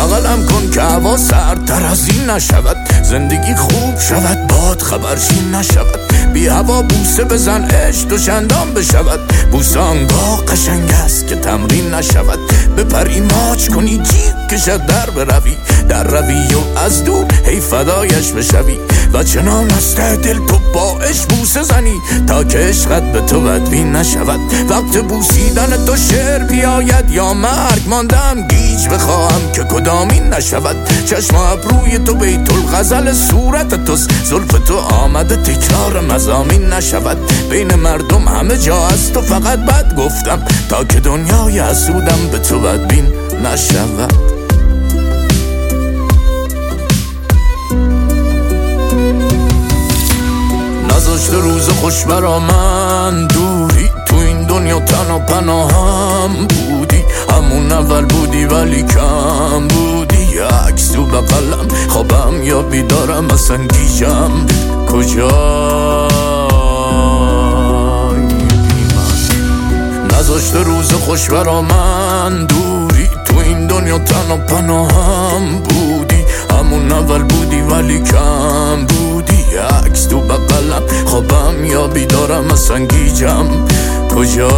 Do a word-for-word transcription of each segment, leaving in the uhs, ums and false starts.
بغلم کن که هوا سردتر از این نشود، زندگی خوب شود باد خبرچین نشود، بی هوا بوسه بزن عشق دو چندان بشود، بوسه آنگاه قشنگ است که تمرین نشود، بپری ماچ کنی جیغ کشد در بروی در روی و از دور هی فدایش بشوی و چنان از ته دل تو با عشق بوسه زنی تا که عشقت به تو بدبین نشود. وقت بوسیدن تو شعر بیاید یا مرگ ماندم گیج بخواهم که کدامین نشود، چشم ابروی تو بیت الغزل صورت توست، زلف تو آمده تکرار مضامین نشود، بین مردم همه جا از تو فقط بد گفتم تا که دنیای حسودم به تو بدبین نشود. نذاشته روز خوش برا من دوری، تو این دنیا تنها پناهم بودی، همون اول بودی ولی کم بودی، عکس تو بغلم خوابم یا بیدارم اصلا گیجم کجای بی من. نذاشته روز خوش برا من دوری، تو این دنیا تنها پناهم بودی، همون اول بودی ولی کم بودی، عکس تو بغلم خوابم یا بیدارم اصلا گیجم کجایی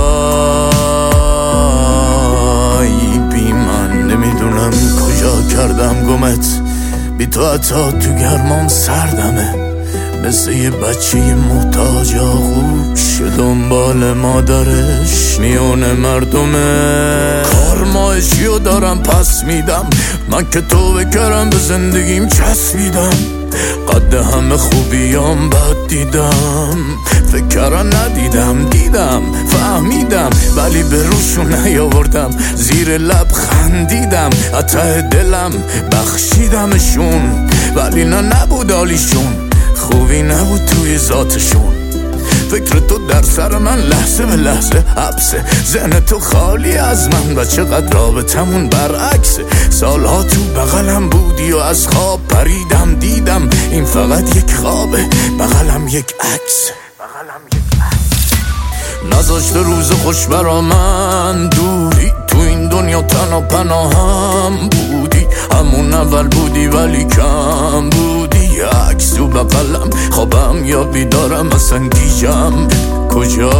بی من. نمیدونم کجا کردم گمت، بی تو حتی تو گرمام سردمه، مثل یه بچه محتاج آغوش دنبال مادرش میونه مردمه. کارمایشیو دارم پس میدم من که تو بکرم به زندگیم چسبیدم، قد همه خوبیام بد دیدم، فکران ندیدم دیدم فهمیدم ولی به روشون نیاوردم، زیر لب خندیدم ته دلم بخشیدمشون ولی نه نبود حالیشون، خوبی نبود توی ذاتشون. فکر تو در سر من لحظه به لحظه حبسه، ذهن تو خالی از من و چقدر رابطمون برعکسه، سالها تو بغلم بودی و از خواب پریدم دیدم این فقط یک خوابه، بغلم یک عکس بغلم یک عکس. نذاشته روز خوش برا من دوری، تو این دنیا تنها پناهم بودی، همون اول بودی ولی کم بودی، عکس تو بغلم خوابم یا بیدارم اصلا گیجم کجای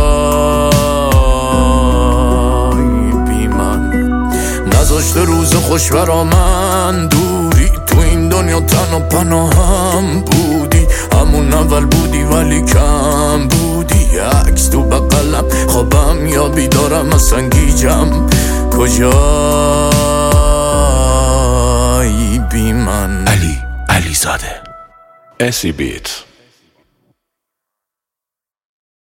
بی من. نذاشته روز خوش برا من دوری، تو این دنیا تنها پناهم بودی، همون اول بودی ولی کم بودی، عکس تو بغلم خوابم یا بیدارم اصلا گیجم کجایی بی من. علی علی زاده اسی بیت